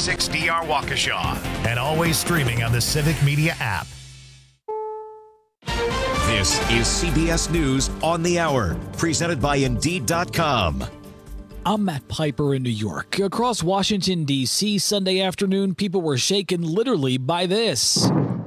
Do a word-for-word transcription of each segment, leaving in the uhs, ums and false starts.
six D R Waukesha, and always streaming on the Civic Media app. This is C B S News on the Hour, presented by Indeed dot com. I'm Matt Piper in New York. Across Washington, D C, Sunday afternoon, people were shaken literally by this.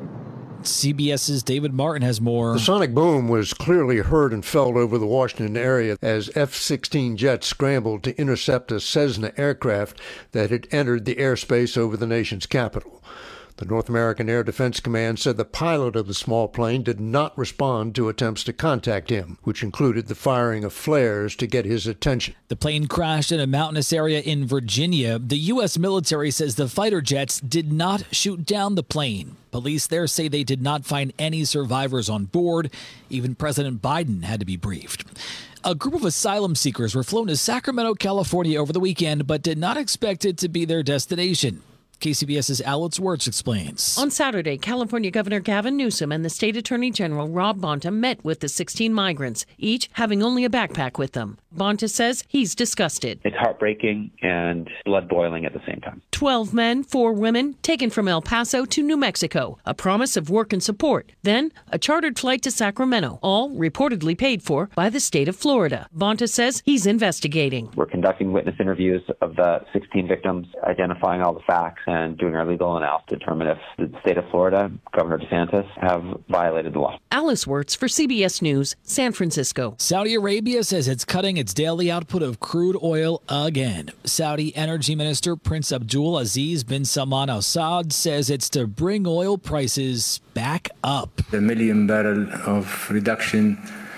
CBS's David Martin has more. The sonic boom was clearly heard and felt over the Washington area as F sixteen jets scrambled to intercept a Cessna aircraft that had entered the airspace over the nation's capital. The North American Air Defense Command said the pilot of the small plane did not respond to attempts to contact him, which included the firing of flares to get his attention. The plane crashed in a mountainous area in Virginia. The U S military says the fighter jets did not shoot down the plane. Police there say they did not find any survivors on board. Even President Biden had to be briefed. A group of asylum seekers were flown to Sacramento, California over the weekend, but did not expect it to be their destination. K C B S's Alex Wirtz explains. On Saturday, California Governor Gavin Newsom and the State Attorney General Rob Bonta met with the sixteen migrants, each having only a backpack with them. Bonta says he's disgusted. It's heartbreaking and blood boiling at the same time. Twelve men, four women, taken from El Paso to New Mexico. A promise of work and support. Then, a chartered flight to Sacramento, all reportedly paid for by the state of Florida. Bonta says he's investigating. We're conducting witness interviews of the sixteen victims, identifying all the facts, and doing our legal analysis to determine if the state of Florida, Governor DeSantis, have violated the law. Alice Wirtz for C B S News, San Francisco. Saudi Arabia says it's cutting its daily output of crude oil again. Saudi Energy Minister Prince Abdul Aziz bin Salman Al Saud says it's to bring oil prices back up. The million barrel of reduction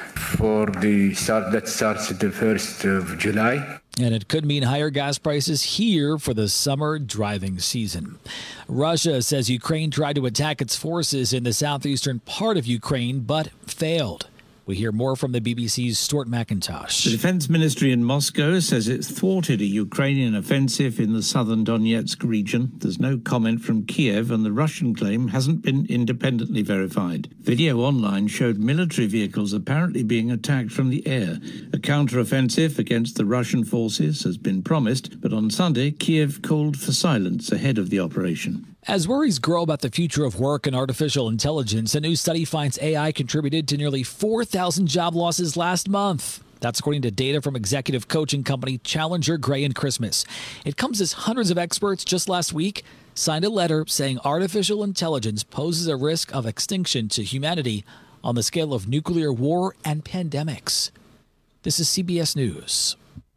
for the start that starts at the first of July. And it could mean higher gas prices here for the summer driving season. Russia says Ukraine tried to attack its forces in the southeastern part of Ukraine, but failed. We hear more from the B B C's Stuart McIntosh. The defense ministry in Moscow says it thwarted a Ukrainian offensive in the southern Donetsk region. There's no comment from Kiev, and the Russian claim hasn't been independently verified. Video online showed military vehicles apparently being attacked from the air. A counter-offensive against the Russian forces has been promised, but on Sunday, Kiev called for silence ahead of the operation. As worries grow about the future of work and artificial intelligence, a new study finds A I contributed to nearly four thousand job losses last month. That's according to data from executive coaching company Challenger, Gray and Christmas. It comes as hundreds of experts just last week signed a letter saying artificial intelligence poses a risk of extinction to humanity on the scale of nuclear war and pandemics. This is C B S News.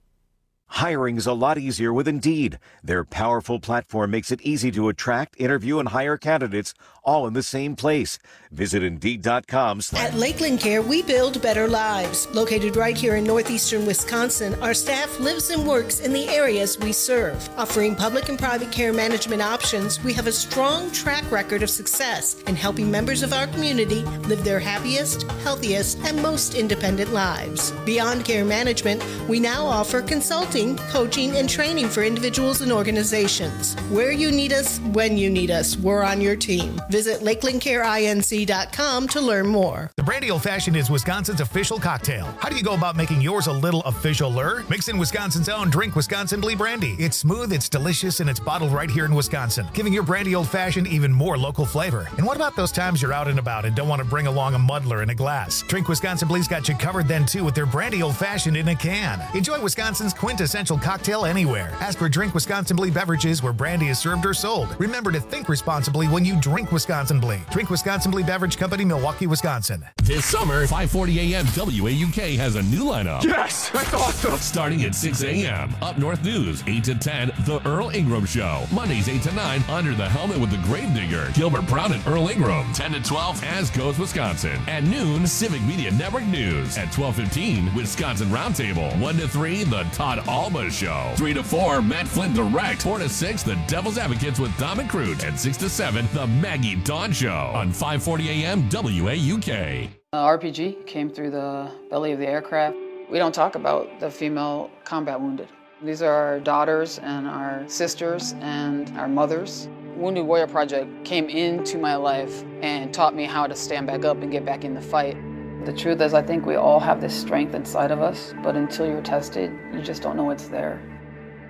Hiring's a lot easier with Indeed. Their powerful platform makes it easy to attract, interview, and hire candidates all in the same place. Visit Indeed dot com. At Lakeland Care, we build better lives. Located right here in northeastern Wisconsin, our staff lives and works in the areas we serve. Offering public and private care management options, we have a strong track record of success in helping members of our community live their happiest, healthiest, and most independent lives. Beyond care management, we now offer consulting, coaching, and training for individuals and organizations. Where you need us, when you need us, we're on your team. Visit Lakeland Care Inc dot com to learn more. The Brandy Old Fashioned is Wisconsin's official cocktail. How do you go about making yours a little official-er? Mix in Wisconsin's own Drink Wisconsin Blee Brandy. It's smooth, it's delicious, and it's bottled right here in Wisconsin, giving your Brandy Old Fashioned even more local flavor. And what about those times you're out and about and don't want to bring along a muddler in a glass? Drink Wisconsin Blee's got you covered then, too, with their Brandy Old Fashioned in a can. Enjoy Wisconsin's quintessential cocktail anywhere. Ask for Drink Wisconsin Blee beverages where brandy is served or sold. Remember to think responsibly when you drink Wisconsin Blee. Drink Wisconsin Blee Beverage Company, Milwaukee, Wisconsin. This summer, five forty a.m. W A U K has a new lineup. Yes, that's awesome. Starting at six a.m. Up North News, eight to ten, The Earl Ingram Show. Mondays, eight to nine, Under the Helmet with the Gravedigger. Gilbert Brown and Earl Ingram. ten to twelve, As Goes Wisconsin. At noon, Civic Media Network News. At twelve fifteen, Wisconsin Roundtable. one to three, The Todd Alba Show. three to four, Matt Flynn Direct. four to six, The Devil's Advocates with Dom and Crute. And six to seven, The Maggie Dawn Show. On five forty a.m. W A U K. Uh, R P G came through the belly of the aircraft. We don't talk about the female combat wounded. These are our daughters and our sisters and our mothers. Wounded Warrior Project came into my life and taught me how to stand back up and get back in the fight. The truth is, I think we all have this strength inside of us, but until you're tested, you just don't know it's there.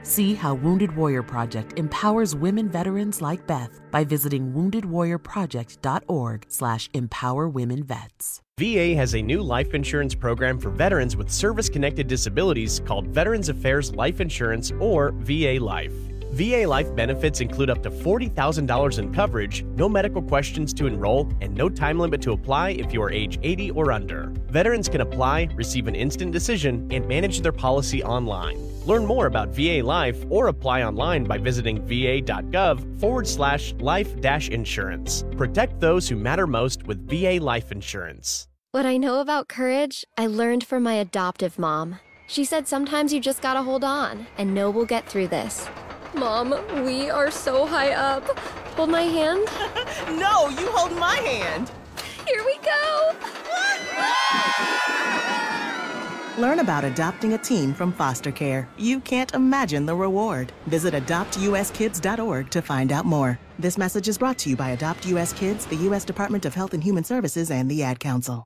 See how Wounded Warrior Project empowers women veterans like Beth by visiting wounded warrior project dot org slash empower women vets. V A has a new life insurance program for veterans with service-connected disabilities called Veterans Affairs Life Insurance, or V A Life. V A Life benefits include up to forty thousand dollars in coverage, no medical questions to enroll, and no time limit to apply if you are age eighty or under. Veterans can apply, receive an instant decision, and manage their policy online. Learn more about V A Life or apply online by visiting va.gov forward slash life dash insurance. Protect those who matter most with V A Life Insurance. What I know about courage, I learned from my adoptive mom. She said sometimes you just gotta hold on and know we'll get through this. Mom, we are so high up. Hold my hand. No, you hold my hand. Here we go. Learn about adopting a teen from foster care. You can't imagine the reward. Visit adopt u s kids dot org to find out more. This message is brought to you by Adopt U S Kids, the U S Department of Health and Human Services, and the Ad Council.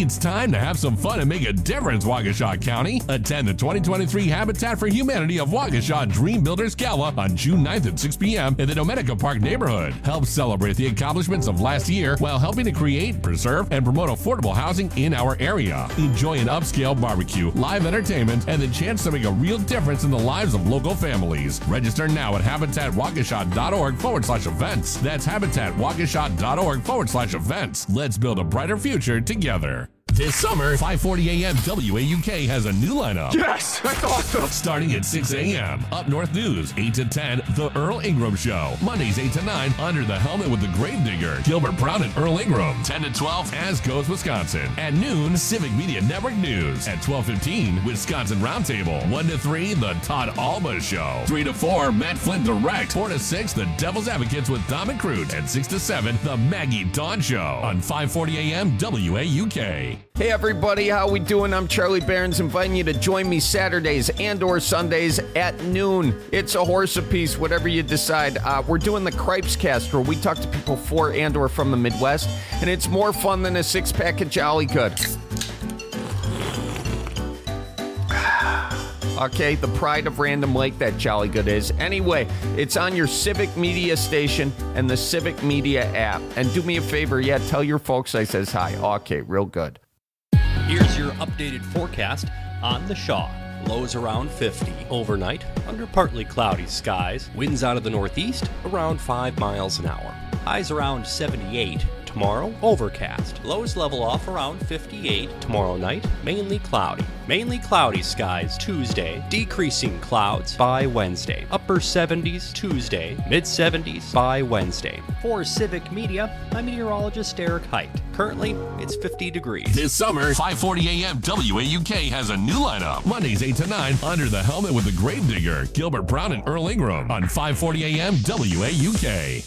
It's time to have some fun and make a difference, Waukesha County. Attend the twenty twenty-three Habitat for Humanity of Waukesha Dream Builders Gala on June ninth at six p.m. in the Dominica Park neighborhood. Help celebrate the accomplishments of last year while helping to create, preserve, and promote affordable housing in our area. Enjoy an upscale barbecue, live entertainment, and the chance to make a real difference in the lives of local families. Register now at habitatwaukesha.org forward slash events. That's habitatwaukesha.org forward slash events. Let's build a brighter future together. This summer, five forty a.m. W A U K has a new lineup. Yes, that's awesome. Starting at six a.m. Up North News, eight to ten, The Earl Ingram Show. Mondays, eight to nine, Under the Helmet with the Gravedigger, Gilbert Brown and Earl Ingram. ten to twelve, As Goes Wisconsin. At noon, Civic Media Network News. At twelve fifteen, Wisconsin Roundtable. one to three, The Todd Alba Show. three to four, Matt Flynn Direct. four to six, The Devil's Advocates with Dom and Crute. And six to seven, The Maggie Dawn Show. On five forty a.m. W A U K. Hey everybody, how we doing? I'm Charlie Barons, inviting you to join me Saturdays and or Sundays at noon. It's a horse apiece, whatever you decide. Uh, we're doing the Cripes Cast, where we talk to people for and or from the Midwest, and it's more fun than a six-pack of Jolly Good. Okay, the pride of Random Lake, that Jolly Good is. Anyway, it's on your Civic Media station and the Civic Media app. And do me a favor, yeah, tell your folks I says hi. Okay, real good. Here's your updated forecast on the Shaw. Lows around fifty. Overnight, under partly cloudy skies. Winds out of the northeast, around five miles an hour. Highs around seventy-eight. Tomorrow, overcast. Lows level off around fifty-eight. Tomorrow night, mainly cloudy. Mainly cloudy skies Tuesday. Decreasing clouds by Wednesday. Upper seventies Tuesday. Mid seventies by Wednesday. For Civic Media, I'm meteorologist Eric Height. Currently, it's fifty degrees. This summer, five forty a.m. W A U K has a new lineup. Mondays, eight to nine, Under the Helmet with the Gravedigger, Gilbert Brown and Earl Ingram. On five forty a.m. W A U K.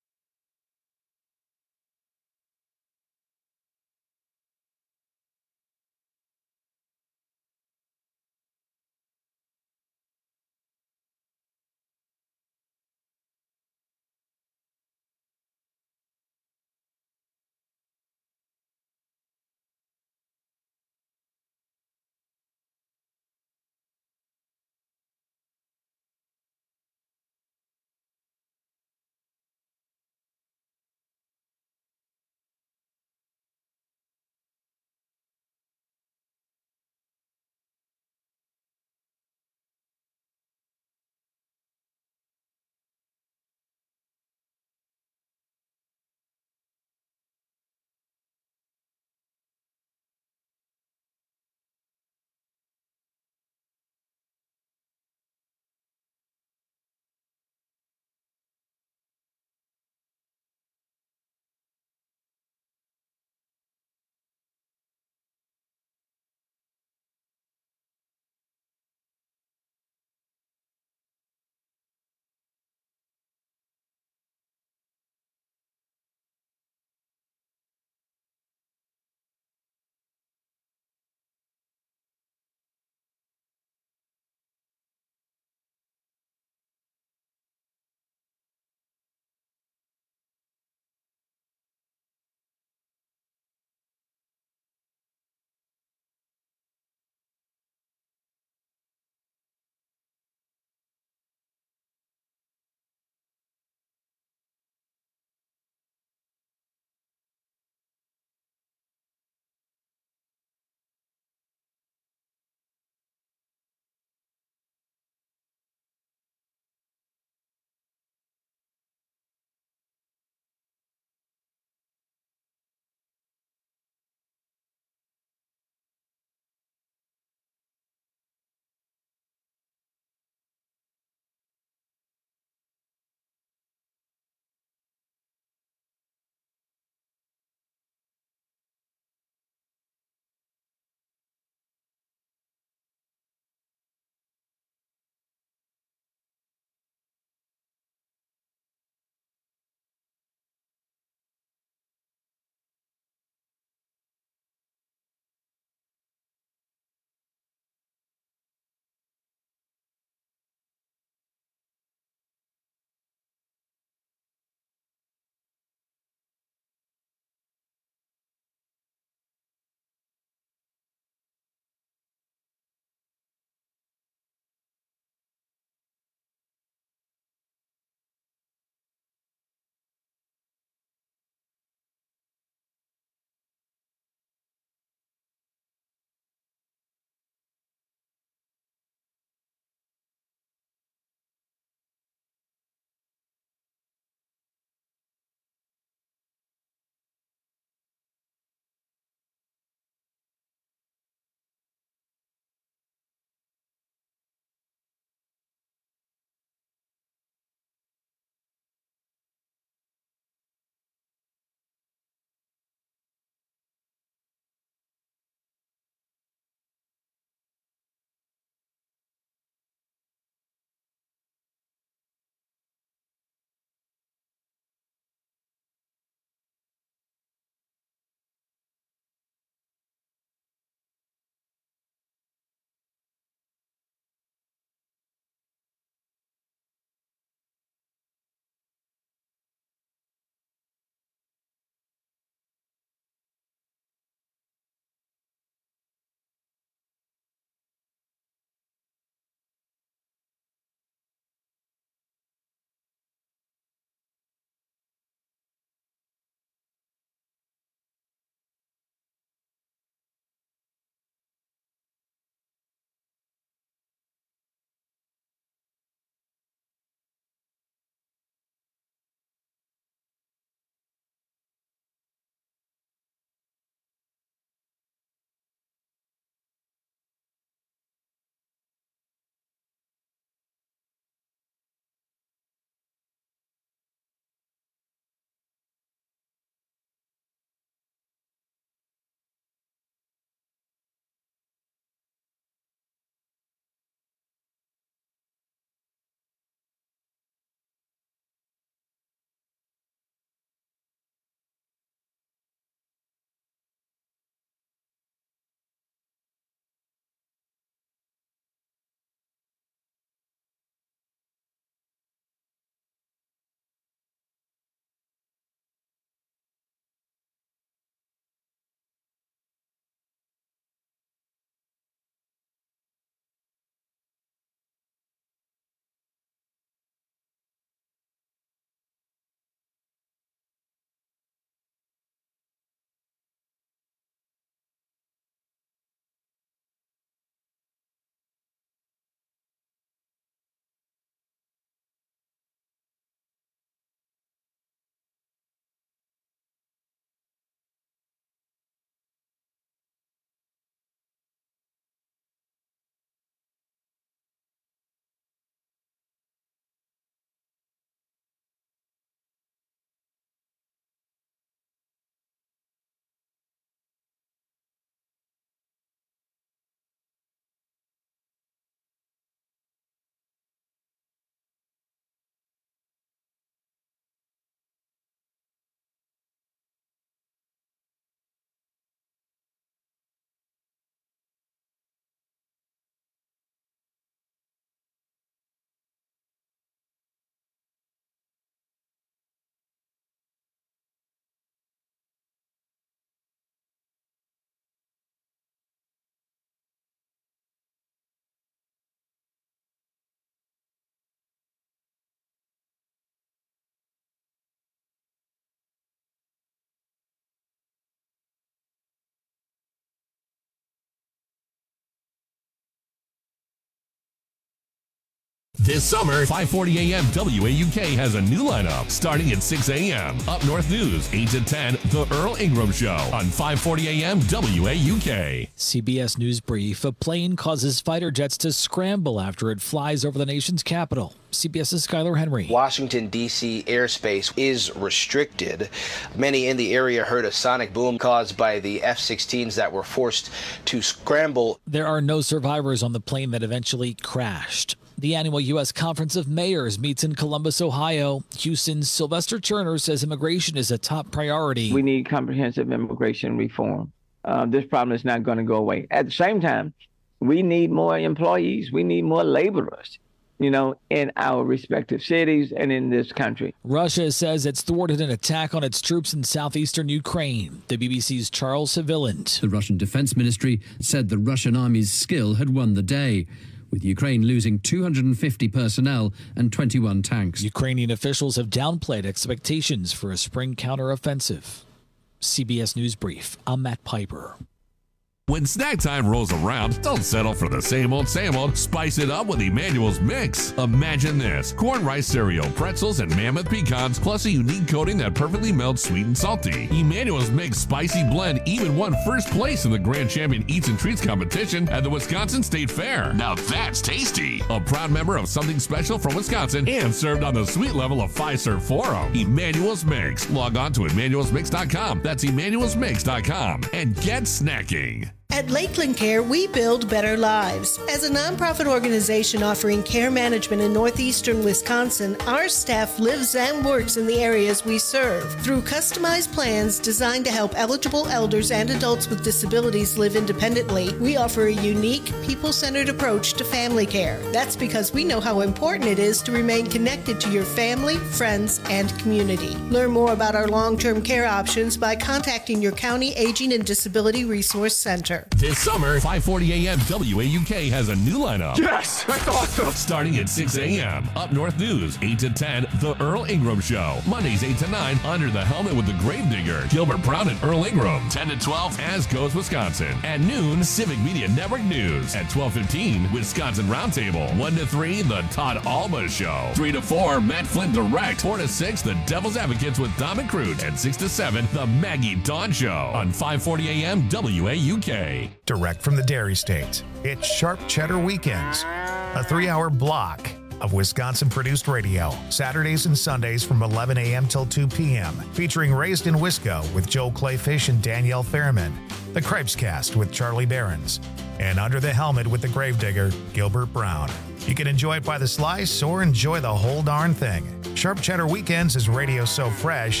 This summer, five forty a.m. W A U K has a new lineup starting at six a.m. Up North News, eight to ten, The Earl Ingram Show on five forty a.m. W A U K. C B S News Brief. A plane causes fighter jets to scramble after it flies over the nation's capital. CBS's Skylar Henry. Washington, D C airspace is restricted. Many in the area heard a sonic boom caused by the F sixteens that were forced to scramble. There are no survivors on the plane that eventually crashed. The annual U S Conference of Mayors meets in Columbus, Ohio. Houston's Sylvester Turner says immigration is a top priority. We need comprehensive immigration reform. Uh, this problem is not going to go away. At the same time, we need more employees. We need more laborers, you know, in our respective cities and in this country. Russia says it's thwarted an attack on its troops in southeastern Ukraine. The B B C's Charles Haviland. The Russian Defense Ministry said the Russian army's skill had won the day, with Ukraine losing two hundred fifty personnel and twenty-one tanks. Ukrainian officials have downplayed expectations for a spring counteroffensive. C B S News Brief. I'm Matt Piper. When snack time rolls around, don't settle for the same old, same old. Spice it up with Emmanuel's Mix. Imagine this: corn rice cereal, pretzels, and mammoth pecans, plus a unique coating that perfectly melts sweet and salty. Emmanuel's Mix Spicy Blend even won first place in the Grand Champion Eats and Treats competition at the Wisconsin State Fair. Now that's tasty. A proud member of Something Special from Wisconsin and served on the sweet level of Fiserv Forum. Emmanuel's Mix. Log on to emmanuels mix dot com. That's emmanuels mix dot com and get snacking. At Lakeland Care, we build better lives. As a nonprofit organization offering care management in northeastern Wisconsin, our staff lives and works in the areas we serve. Through customized plans designed to help eligible elders and adults with disabilities live independently, we offer a unique, people-centered approach to family care. That's because we know how important it is to remain connected to your family, friends, and community. Learn more about our long-term care options by contacting your county Aging and Disability Resource Center. This summer, five forty a.m. W A U K has a new lineup. Yes, that's awesome. Starting at six a.m. Up North News, eight to ten, The Earl Ingram Show. Mondays, eight to nine, Under the Helmet with the Gravedigger, Gilbert Brown and Earl Ingram. ten to twelve, As Goes Wisconsin. At noon, Civic Media Network News. At twelve fifteen, Wisconsin Roundtable. one to three, The Todd Alba Show. three to four, Matt Flynn Direct. four to six, The Devil's Advocates with Dom and Crute. And six to seven, The Maggie Dawn Show. On five forty a.m. W A U K. Direct from the Dairy State, it's Sharp Cheddar Weekends, a three-hour block of Wisconsin-produced radio, Saturdays and Sundays from eleven a.m. till two p.m., featuring Raised in Wisco with Joel Clayfish and Danielle Fairman, The Cripescast with Charlie Behrens, and Under the Helmet with the Gravedigger, Gilbert Brown. You can enjoy it by the slice or enjoy the whole darn thing. Sharp Cheddar Weekends is radio so fresh,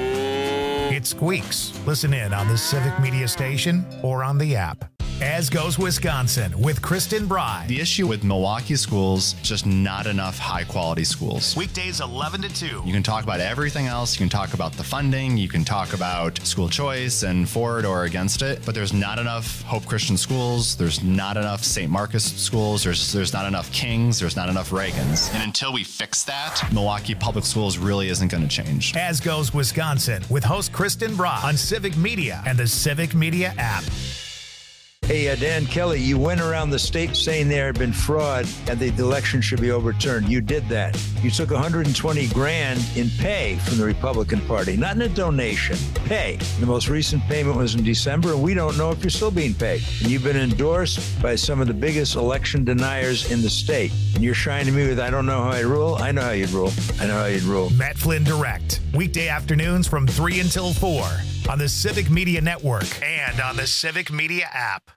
it squeaks. Listen in on the Civic Media Station or on the app. As Goes Wisconsin with Kristen Bride. The issue with Milwaukee schools, just not enough high-quality schools. Weekdays eleven to two. You can talk about everything else. You can talk about the funding. You can talk about school choice and for it or against it. But there's not enough Hope Christian schools. There's not enough Saint Marcus schools. There's there's not enough Kings. There's not enough Reagans. And until we fix that, Milwaukee Public Schools really isn't going to change. As Goes Wisconsin with host Kristen Bride on Civic Media and the Civic Media app. Hey, uh, Dan Kelly, you went around the state saying there had been fraud and the election should be overturned. You did that. You took one hundred twenty grand in pay from the Republican Party, not in a donation, pay. The most recent payment was in December, and we don't know if you're still being paid. And you've been endorsed by some of the biggest election deniers in the state. And you're shining me with, I don't know how I rule. I know how you'd rule. I know how you'd rule. Matt Flynn Direct, weekday afternoons from three until four on the Civic Media Network and on the Civic Media app.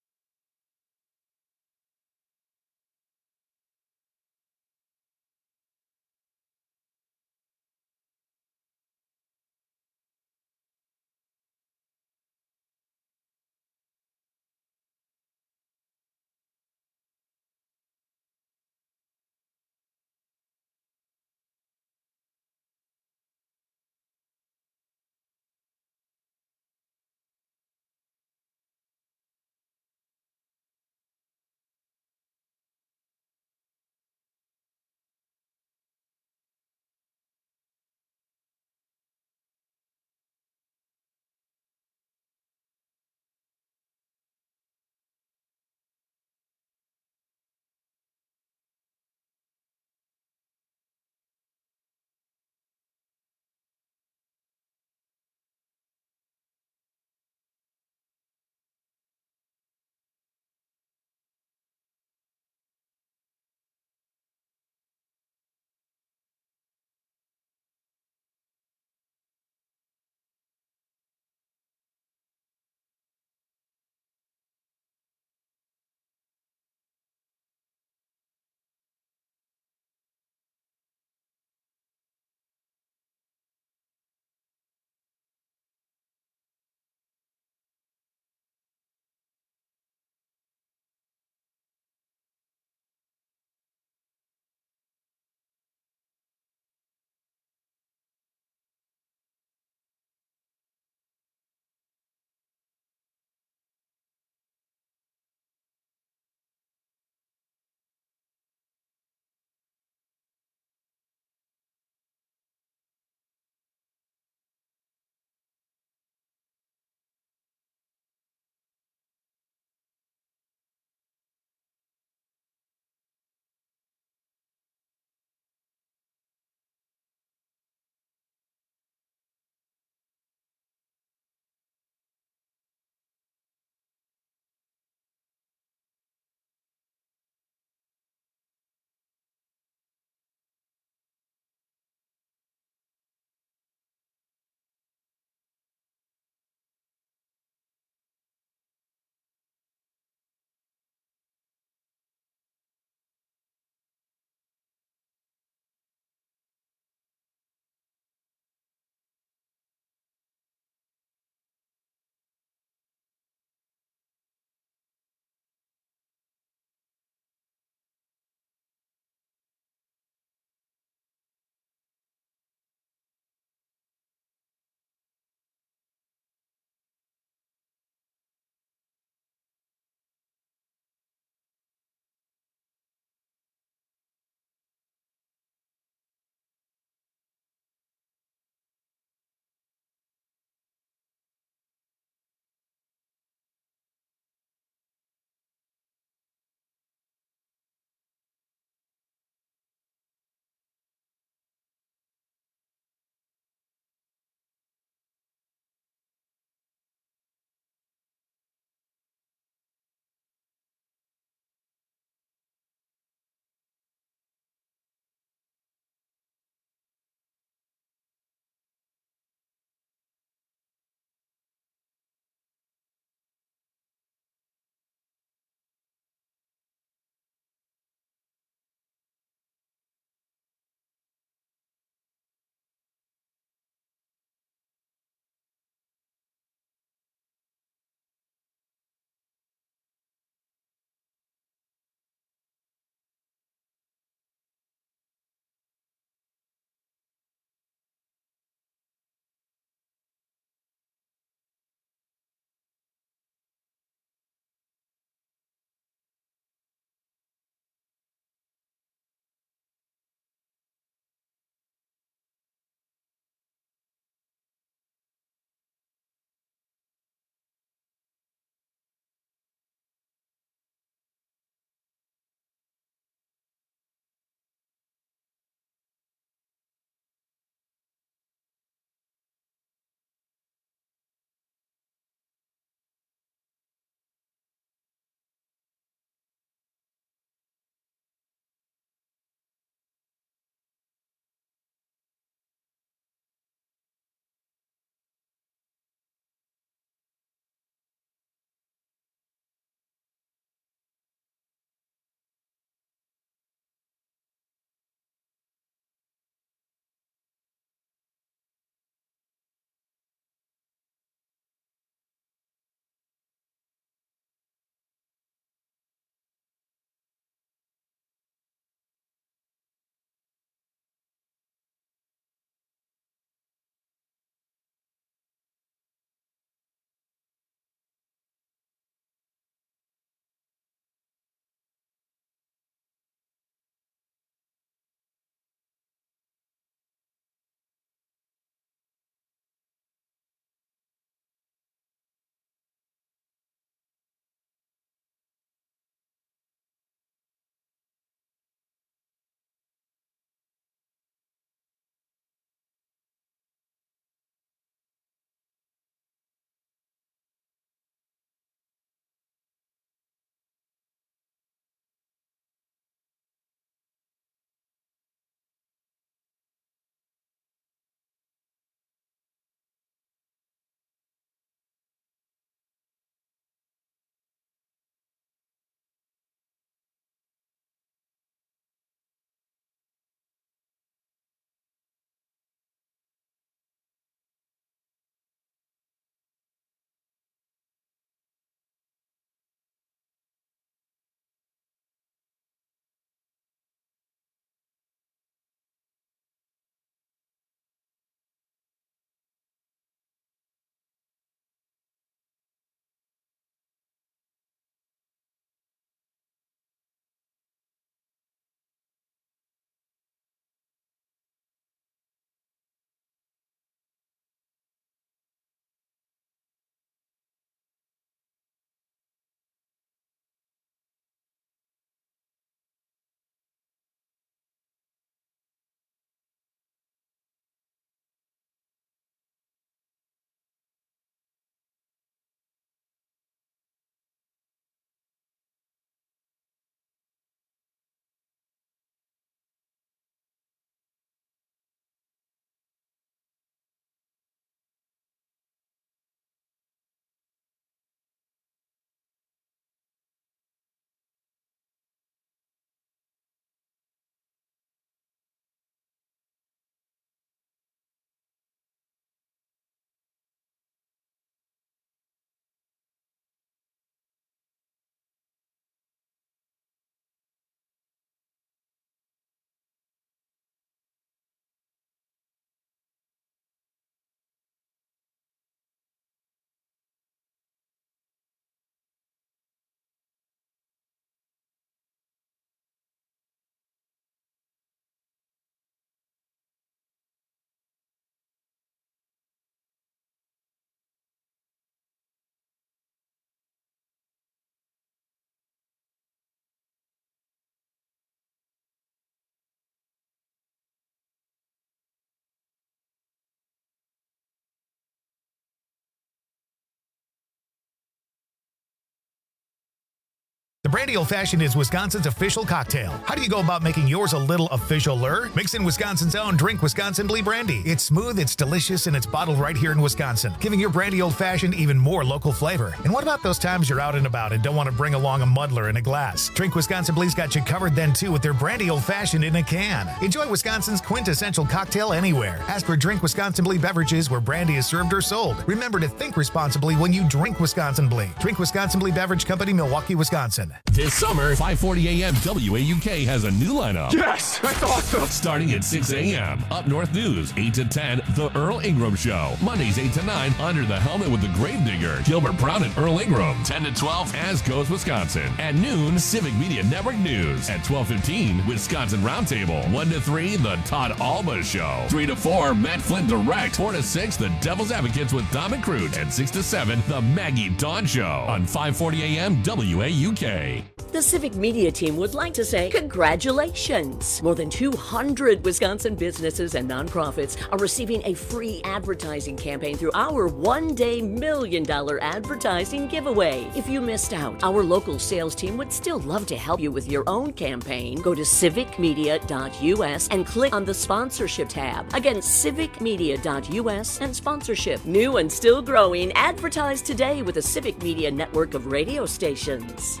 The Brandy Old Fashioned is Wisconsin's official cocktail. How do you go about making yours a little official-er? Mix in Wisconsin's own Drink Wisconsin Blee Brandy. It's smooth, it's delicious, and it's bottled right here in Wisconsin, giving your Brandy Old Fashioned even more local flavor. And what about those times you're out and about and don't want to bring along a muddler in a glass? Drink Wisconsin Blee's got you covered then too with their Brandy Old Fashioned in a can. Enjoy Wisconsin's quintessential cocktail anywhere. Ask for Drink Wisconsin Blee beverages where brandy is served or sold. Remember to think responsibly when you drink Wisconsin Blee. Drink Wisconsin Blee Beverage Company, Milwaukee, Wisconsin. This summer, five forty a.m. W A U K has a new lineup. Yes, that's awesome. Starting at six a.m. Up North News, eight to ten, The Earl Ingram Show. Mondays, eight to nine, Under the Helmet with the Gravedigger, Gilbert Brown and Earl Ingram. ten to twelve, As Goes Wisconsin. At noon, Civic Media Network News. At twelve fifteen, Wisconsin Roundtable. one to three, The Todd Alba Show. three to four, Matt Flynn Direct. four to six, The Devil's Advocates with Dom and Crute. And six to seven, The Maggie Dawn Show. On five forty a.m. W A U K. The Civic Media team would like to say congratulations. More than two hundred Wisconsin businesses and nonprofits are receiving a free advertising campaign through our one-day million dollar advertising giveaway. If you missed out, our local sales team would still love to help you with your own campaign. Go to civic media dot u s and click on the sponsorship tab. Again, civic media dot u s and sponsorship. New and still growing, advertise today with the Civic Media network of radio stations.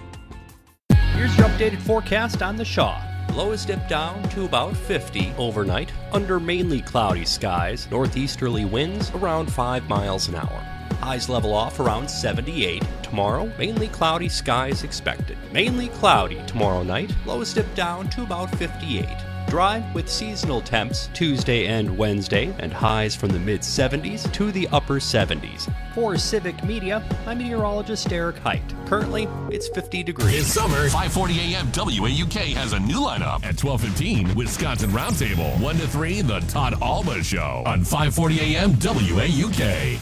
Here's your updated forecast on the Shaw. Lows dip down to about fifty overnight under mainly cloudy skies, northeasterly winds around five miles an hour. Highs level off around seventy-eight. Tomorrow, mainly cloudy skies expected. Mainly cloudy tomorrow night, lows dip down to about fifty-eight. Dry with seasonal temps Tuesday and Wednesday, and highs from the mid seventies to the upper seventies. For Civic Media, I'm meteorologist Eric Height. Currently, it's fifty degrees. This summer, five forty a.m. W A U K has a new lineup. At twelve fifteen, Wisconsin Roundtable. one to three, The Todd Alba Show. On five forty a.m. W A U K.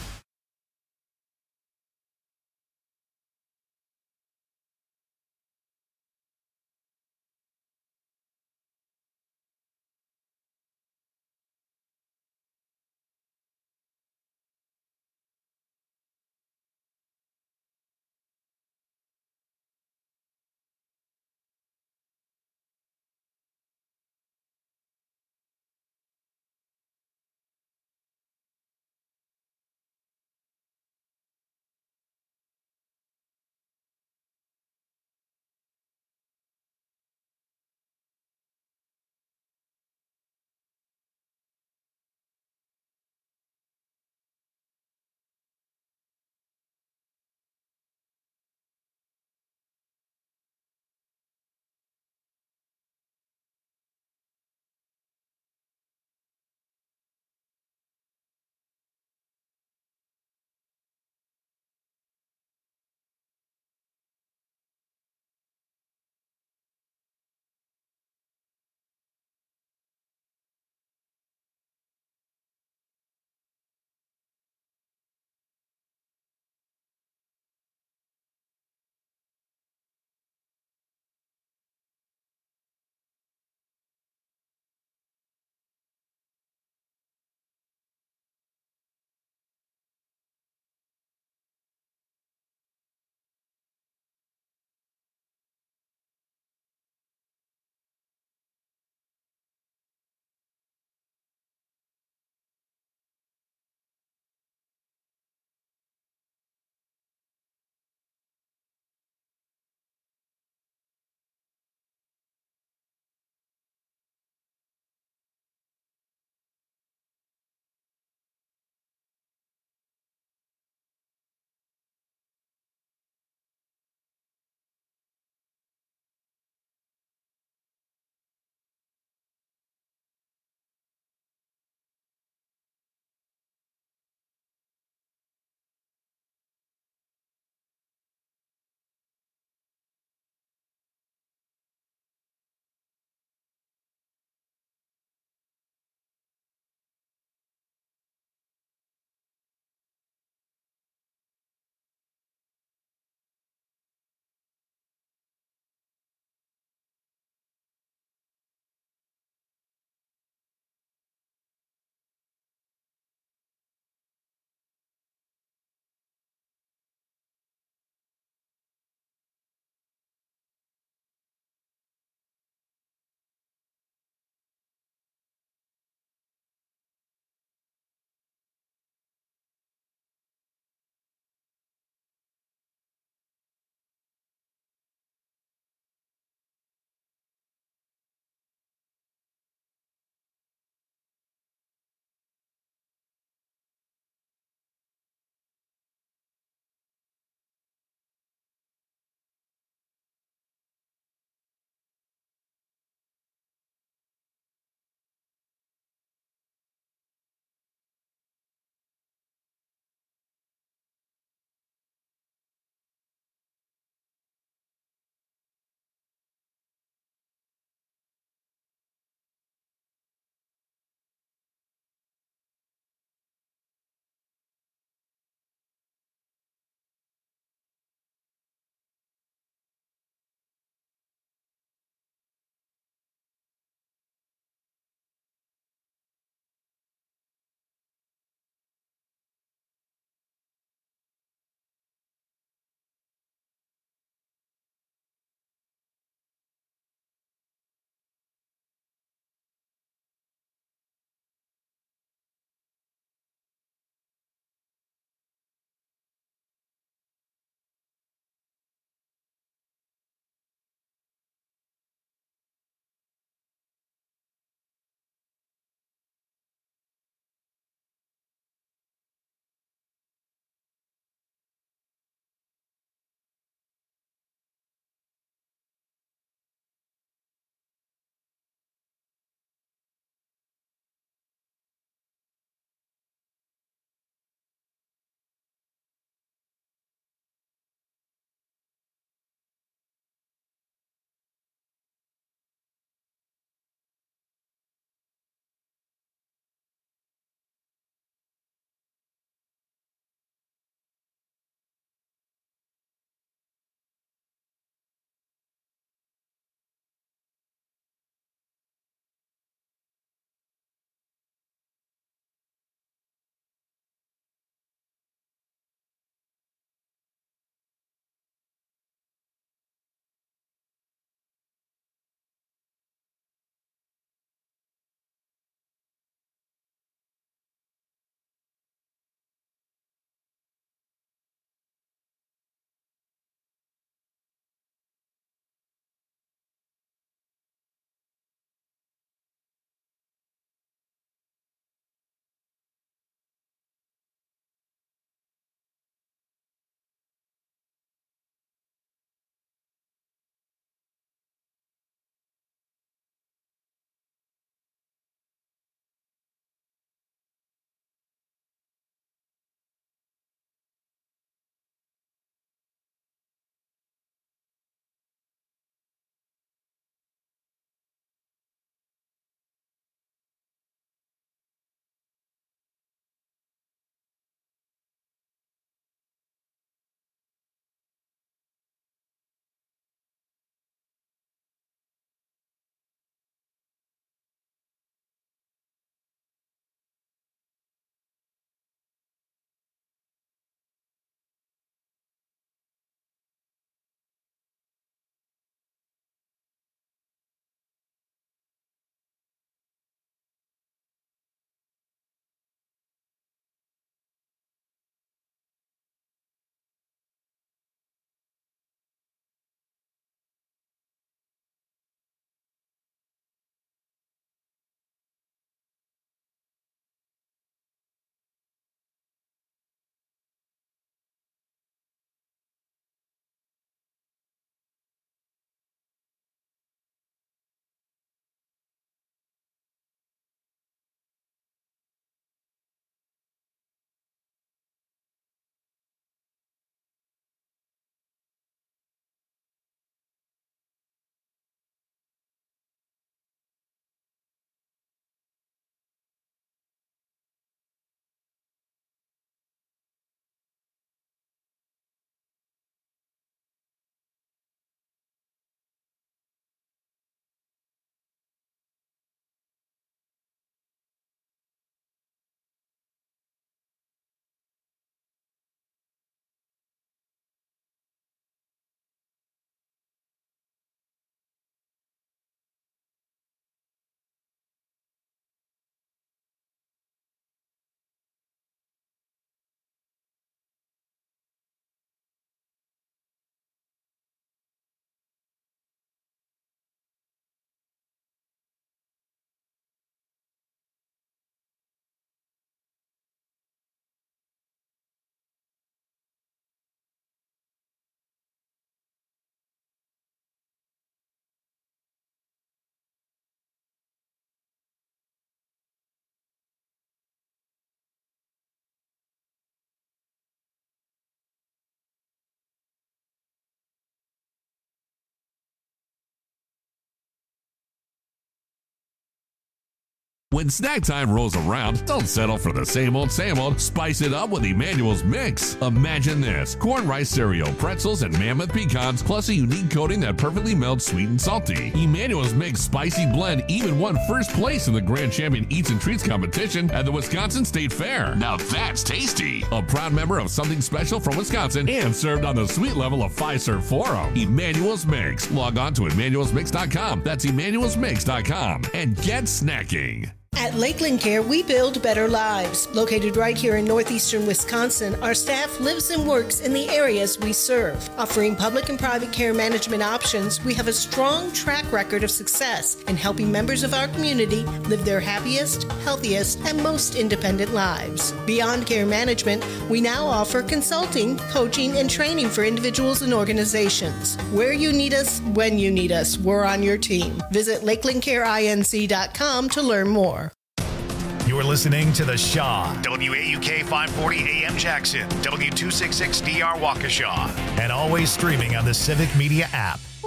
When snack time rolls around, don't settle for the same old, same old. Spice it up with Emmanuel's Mix. Imagine this: corn rice cereal, pretzels, and mammoth pecans, plus a unique coating that perfectly melts sweet and salty. Emmanuel's Mix Spicy Blend even won first place in the Grand Champion Eats and Treats competition at the Wisconsin State Fair. Now that's tasty. A proud member of Something Special from Wisconsin and served on the sweet level of Fiserv Forum. Emmanuel's Mix. Log on to emmanuels mix dot com. That's emmanuels mix dot com and get snacking. At Lakeland Care, we build better lives. Located right here in northeastern Wisconsin, our staff lives and works in the areas we serve. Offering public and private care management options, we have a strong track record of success in helping members of our community live their happiest, healthiest, and most independent lives. Beyond care management, we now offer consulting, coaching, and training for individuals and organizations. Where you need us, when you need us, we're on your team. Visit lakeland care inc dot com to learn more. You're listening to The Shaw, W A U K five forty A M Jackson, W two sixty-six D R Waukesha, and always streaming on the Civic Media app.